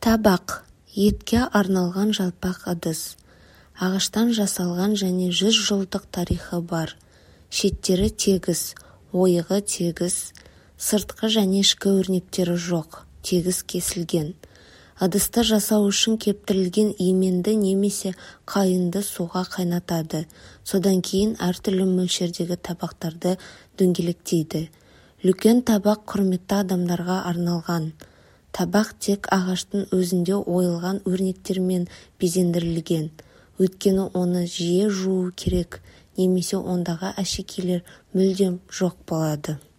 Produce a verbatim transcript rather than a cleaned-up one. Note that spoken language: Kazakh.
Табақ – етке арналған жалпақ ыдыс. Ағаштан жасалған және жүз жылдық тарихы бар. Шеттері тегіс, ойығы тегіс, сыртқы және ішкі өрнектері жоқ, тегіс кесілген. Ыдысты жасау үшін кептірілген именді немесе қайынды суға қайнатады. Содан кейін әртүрлі мөлшердегі табақтарды дөңгелектейді. Үлкен табақ құрметті адамдарға арналған. Табақ тек ағаштың өзінде ойылған өрнектермен безендірілген. Өйткені оны жиі жуу керек, немесе ондағы әшекейлер мүлдем жоқ болады.